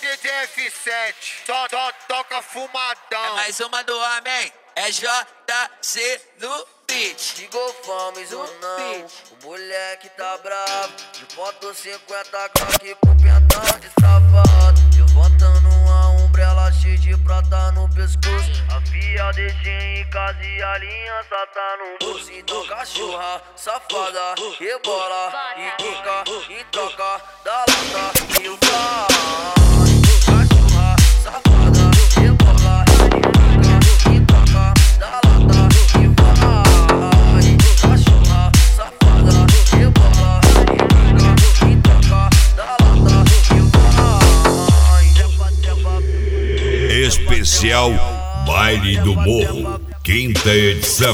DJ F7, só toca fumadão. É mais uma do homem, é JC no beat. Ligou Fames ou não, o moleque tá bravo. De foto 50 Glock com pentão destravado. Levantando uma umbrella cheia de prata no pescoço. A fia deixei em casa e a aliança tá no bolso. Então cachorra, safada, rebola e quica e troca da lata e vai. Cachorra, safada, rebola e quica e troca da lata e vai. Cachorra, safada, rebola e quica e troca da lata e vai. Especial Baile do Morro, quinta edição.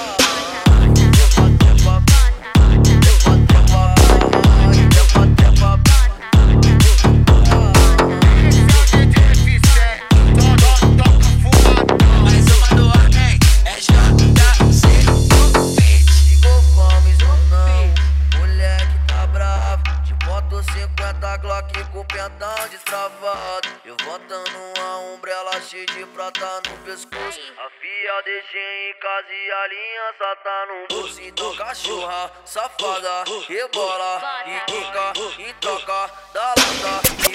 Glock com pentão destravado, levantando uma umbrella cheia de prata no pescoço. A fia deixei em casa e a aliança tá no bolso. Então cachorra, safada, rebola e quica e troca da lata.